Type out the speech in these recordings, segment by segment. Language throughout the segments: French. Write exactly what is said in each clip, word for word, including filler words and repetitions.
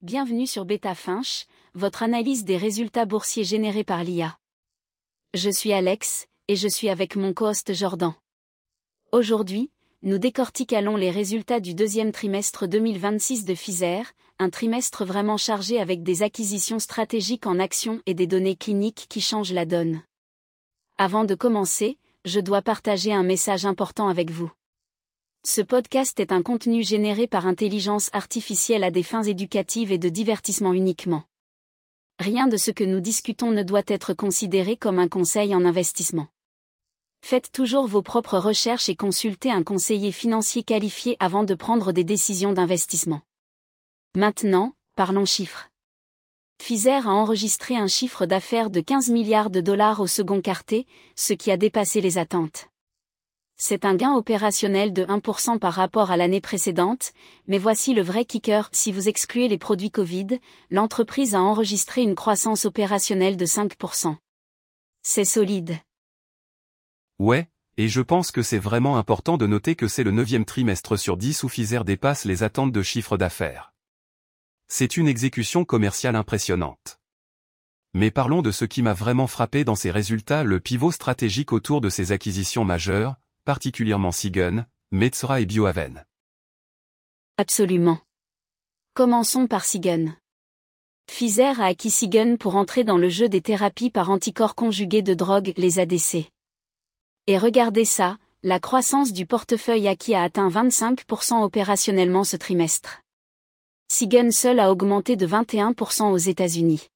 Bienvenue sur BetaFinch, votre analyse des résultats boursiers générés par l'I A. Je suis Alex, et je suis avec mon co-host Jordan. Aujourd'hui, nous décortiquons les résultats du deuxième trimestre deux mille vingt-six de Pfizer, un trimestre vraiment chargé avec des acquisitions stratégiques en actions et des données cliniques qui changent la donne. Avant de commencer, je dois partager un message important avec vous. Ce podcast est un contenu généré par intelligence artificielle à des fins éducatives et de divertissement uniquement. Rien de ce que nous discutons ne doit être considéré comme un conseil en investissement. Faites toujours vos propres recherches et consultez un conseiller financier qualifié avant de prendre des décisions d'investissement. Maintenant, parlons chiffres. Pfizer a enregistré un chiffre d'affaires de quinze milliards de dollars au second quarté, ce qui a dépassé les attentes. C'est un gain opérationnel de un pour cent par rapport à l'année précédente, mais voici le vrai kicker, si vous excluez les produits Covid, l'entreprise a enregistré une croissance opérationnelle de cinq pour cent. C'est solide. Ouais, et je pense que c'est vraiment important de noter que c'est le neuvième trimestre sur dix où Pfizer dépasse les attentes de chiffre d'affaires. C'est une exécution commerciale impressionnante. Mais parlons de ce qui m'a vraiment frappé dans ces résultats, le pivot stratégique autour de ces acquisitions majeures, particulièrement Seagen, Metsera et Biohaven. Absolument. Commençons par Seagen. Pfizer a acquis Seagen pour entrer dans le jeu des thérapies par anticorps conjugués de drogue, les A D C. Et regardez ça, la croissance du portefeuille acquis a atteint vingt-cinq pour cent opérationnellement ce trimestre. Seagen seul a augmenté de vingt et un pour cent aux États-Unis.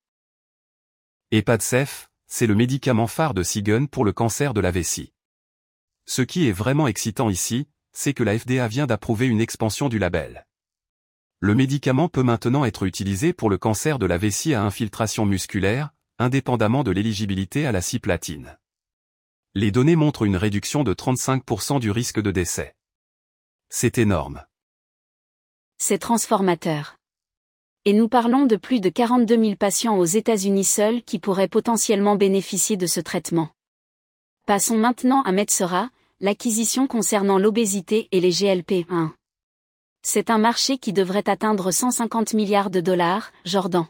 Et Padcev, c'est le médicament phare de Seagen pour le cancer de la vessie. Ce qui est vraiment excitant ici, c'est que la F D A vient d'approuver une expansion du label. Le médicament peut maintenant être utilisé pour le cancer de la vessie à infiltration musculaire, indépendamment de l'éligibilité à la cisplatine. Les données montrent une réduction de trente-cinq pour cent du risque de décès. C'est énorme. C'est transformateur. Et nous parlons de plus de quarante-deux mille patients aux États-Unis seuls qui pourraient potentiellement bénéficier de ce traitement. Passons maintenant à Metsera, l'acquisition concernant l'obésité et les G L P un. C'est un marché qui devrait atteindre cent cinquante milliards de dollars, Jordan.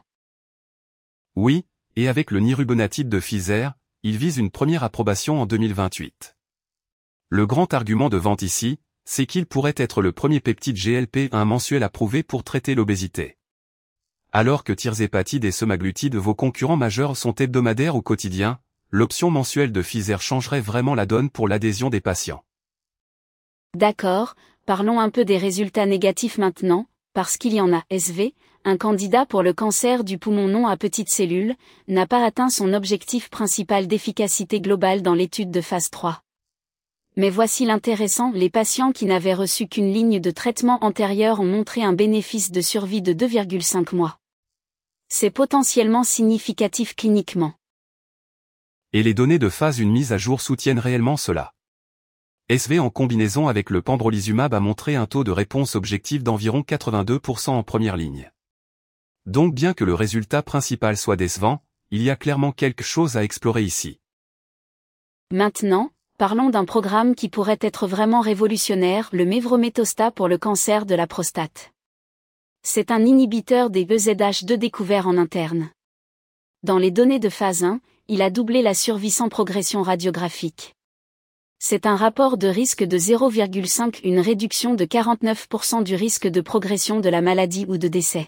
Oui, et avec le nirubonatide de Pfizer, il vise une première approbation en deux mille vingt-huit. Le grand argument de vente ici, c'est qu'il pourrait être le premier peptide G L P un mensuel approuvé pour traiter l'obésité. Alors que tirzépatide et semaglutide, vos concurrents majeurs, sont hebdomadaires ou quotidiens, l'option mensuelle de Pfizer changerait vraiment la donne pour l'adhésion des patients. D'accord, parlons un peu des résultats négatifs maintenant, parce qu'il y en a. S V, un candidat pour le cancer du poumon non à petites cellules, n'a pas atteint son objectif principal d'efficacité globale dans l'étude de phase trois. Mais voici l'intéressant, les patients qui n'avaient reçu qu'une ligne de traitement antérieure ont montré un bénéfice de survie de deux virgule cinq mois. C'est potentiellement significatif cliniquement. Et les données de phase un mise à jour soutiennent réellement cela. S V en combinaison avec le pembrolizumab a montré un taux de réponse objectif d'environ quatre-vingt-deux pour cent en première ligne. Donc bien que le résultat principal soit décevant, il y a clairement quelque chose à explorer ici. Maintenant, parlons d'un programme qui pourrait être vraiment révolutionnaire, le mevrometostat pour le cancer de la prostate. C'est un inhibiteur des E Z H deux découvert en interne. Dans les données de phase un, il a doublé la survie sans progression radiographique. C'est un rapport de risque de zéro virgule cinq, une réduction de quarante-neuf pour cent du risque de progression de la maladie ou de décès.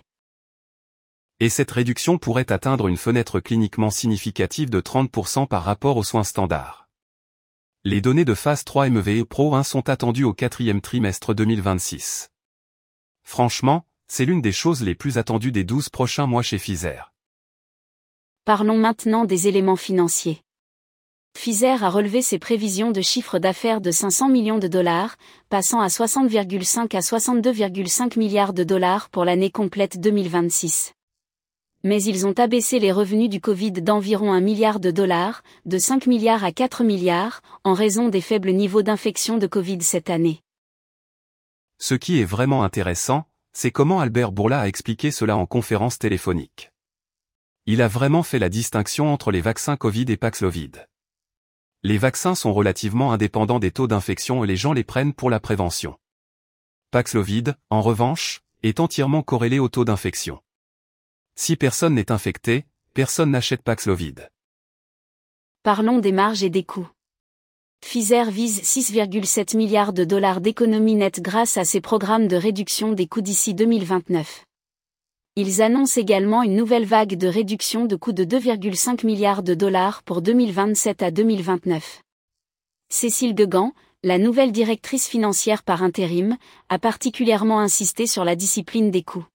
Et cette réduction pourrait atteindre une fenêtre cliniquement significative de trente pour cent par rapport aux soins standards. Les données de phase trois M V E Pro un sont attendues au quatrième trimestre deux mille vingt-six. Franchement, c'est l'une des choses les plus attendues des douze prochains mois chez Pfizer. Parlons maintenant des éléments financiers. Pfizer a relevé ses prévisions de chiffre d'affaires de cinq cents millions de dollars, passant à soixante virgule cinq à soixante-deux virgule cinq milliards de dollars pour l'année complète deux mille vingt-six. Mais ils ont abaissé les revenus du Covid d'environ un milliard de dollars, de cinq milliards à quatre milliards, en raison des faibles niveaux d'infection de Covid cette année. Ce qui est vraiment intéressant, c'est comment Albert Bourla a expliqué cela en conférence téléphonique. Il a vraiment fait la distinction entre les vaccins Covid et Paxlovid. Les vaccins sont relativement indépendants des taux d'infection et les gens les prennent pour la prévention. Paxlovid, en revanche, est entièrement corrélé au taux d'infection. Si personne n'est infecté, personne n'achète Paxlovid. Parlons des marges et des coûts. Pfizer vise six virgule sept milliards de dollars d'économie nette grâce à ses programmes de réduction des coûts d'ici deux mille vingt-neuf. Ils annoncent également une nouvelle vague de réduction de coûts de deux virgule cinq milliards de dollars pour deux mille vingt-sept à deux mille vingt-neuf. Cécile Degan, la nouvelle directrice financière par intérim, a particulièrement insisté sur la discipline des coûts.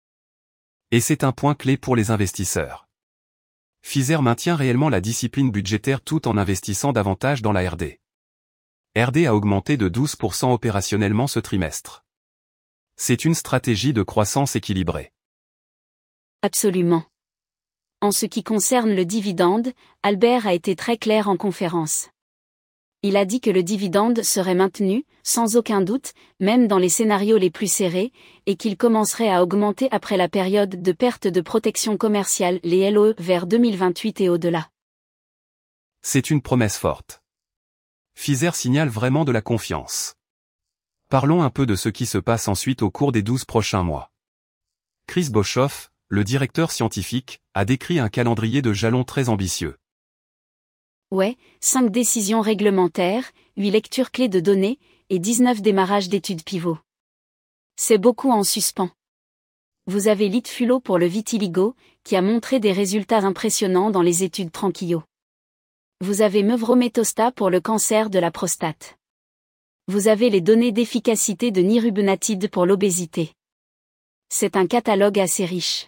Et c'est un point clé pour les investisseurs. Pfizer maintient réellement la discipline budgétaire tout en investissant davantage dans la R D. R D a augmenté de douze pour cent opérationnellement ce trimestre. C'est une stratégie de croissance équilibrée. Absolument. En ce qui concerne le dividende, Albert a été très clair en conférence. Il a dit que le dividende serait maintenu, sans aucun doute, même dans les scénarios les plus serrés, et qu'il commencerait à augmenter après la période de perte de protection commerciale, les L O E, vers deux mille vingt-huit et au-delà. C'est une promesse forte. Pfizer signale vraiment de la confiance. Parlons un peu de ce qui se passe ensuite au cours des douze prochains mois. Chris Boshoff, le directeur scientifique, a décrit un calendrier de jalons très ambitieux. Ouais, cinq décisions réglementaires, huit lectures clés de données, et dix-neuf démarrages d'études pivot. C'est beaucoup en suspens. Vous avez Litfulo pour le vitiligo, qui a montré des résultats impressionnants dans les études Tranquillo. Vous avez Mevrometostat pour le cancer de la prostate. Vous avez les données d'efficacité de Nirubunatide pour l'obésité. C'est un catalogue assez riche.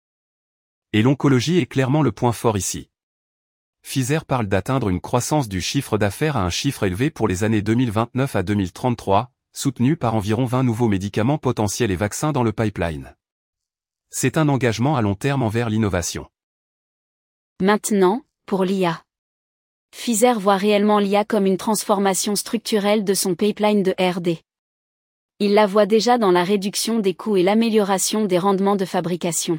Et l'oncologie est clairement le point fort ici. Pfizer parle d'atteindre une croissance du chiffre d'affaires à un chiffre élevé pour les années deux mille vingt-neuf à deux mille trente-trois, soutenu par environ vingt nouveaux médicaments potentiels et vaccins dans le pipeline. C'est un engagement à long terme envers l'innovation. Maintenant, pour l'I A. Pfizer voit réellement l'I A comme une transformation structurelle de son pipeline de R D. Il la voit déjà dans la réduction des coûts et l'amélioration des rendements de fabrication.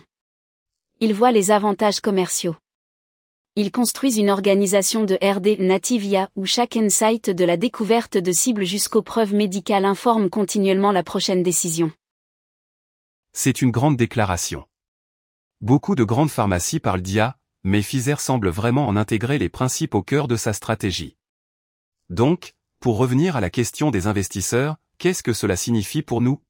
Il voit les avantages commerciaux. Ils construisent une organisation de R D native I A où chaque insight de la découverte de cibles jusqu'aux preuves médicales informe continuellement la prochaine décision. C'est une grande déclaration. Beaucoup de grandes pharmacies parlent d'I A, mais Pfizer semble vraiment en intégrer les principes au cœur de sa stratégie. Donc, pour revenir à la question des investisseurs, qu'est-ce que cela signifie pour nous?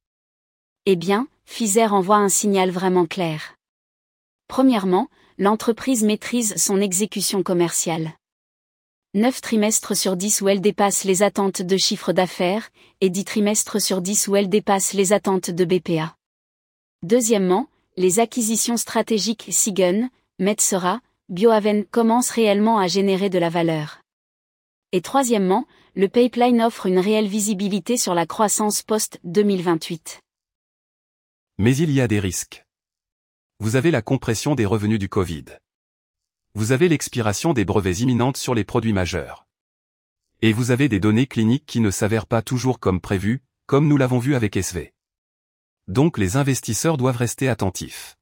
Eh bien, Pfizer envoie un signal vraiment clair. Premièrement, l'entreprise maîtrise son exécution commerciale. neuf trimestres sur dix où elle dépasse les attentes de chiffre d'affaires, et dix trimestres sur dix où elle dépasse les attentes de B P A. Deuxièmement, les acquisitions stratégiques Seagen, Metsera, Biohaven commencent réellement à générer de la valeur. Et troisièmement, le pipeline offre une réelle visibilité sur la croissance post deux mille vingt-huit. Mais il y a des risques. Vous avez la compression des revenus du Covid. Vous avez l'expiration des brevets imminente sur les produits majeurs. Et vous avez des données cliniques qui ne s'avèrent pas toujours comme prévu, comme nous l'avons vu avec S V. Donc les investisseurs doivent rester attentifs.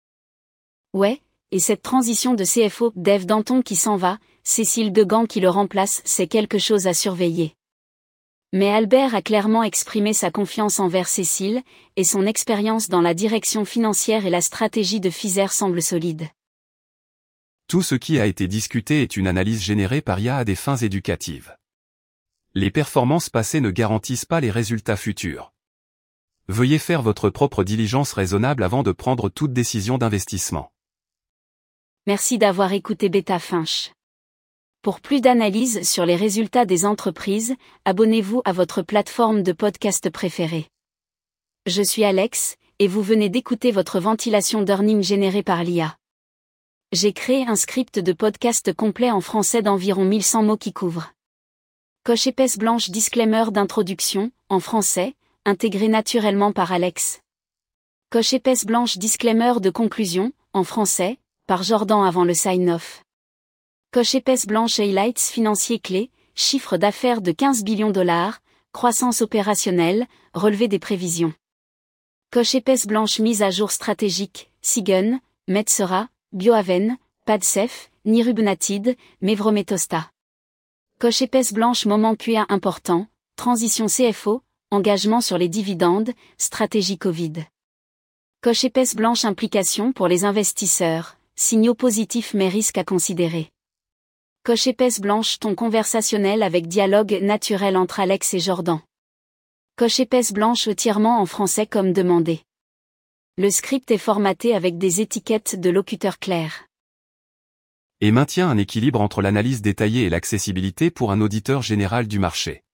Ouais, et cette transition de C F O, Dave Danton qui s'en va, Cécile Degan qui le remplace, c'est quelque chose à surveiller. Mais Albert a clairement exprimé sa confiance envers Cécile, et son expérience dans la direction financière et la stratégie de Pfizer semble solide. Tout ce qui a été discuté est une analyse générée par I A à des fins éducatives. Les performances passées ne garantissent pas les résultats futurs. Veuillez faire votre propre diligence raisonnable avant de prendre toute décision d'investissement. Merci d'avoir écouté Beta Finch. Pour plus d'analyses sur les résultats des entreprises, abonnez-vous à votre plateforme de podcast préférée. Je suis Alex, et vous venez d'écouter votre ventilation d'earnings générée par l'I A. J'ai créé un script de podcast complet en français d'environ mille cent mots qui couvre. Coche épaisse blanche disclaimer d'introduction, en français, intégré naturellement par Alex. Coche épaisse blanche disclaimer de conclusion, en français, par Jordan avant le sign-off. Coche épaisse blanche highlights financiers clés, chiffre d'affaires de quinze billions de dollars, croissance opérationnelle, relevé des prévisions. Coche épaisse blanche mise à jour stratégique, Seagen, Metsera, Biohaven, Padcev, Nirubunatide, Mevrometostat. Coche épaisse blanche moment Q A important, transition C F O, engagement sur les dividendes, stratégie Covid. Coche épaisse blanche implication pour les investisseurs, signaux positifs mais risques à considérer. Coche épaisse blanche ton conversationnel avec dialogue naturel entre Alex et Jordan. Coche épaisse blanche étirement en français comme demandé. Le script est formaté avec des étiquettes de locuteurs clairs. Et maintient un équilibre entre l'analyse détaillée et l'accessibilité pour un auditeur général du marché.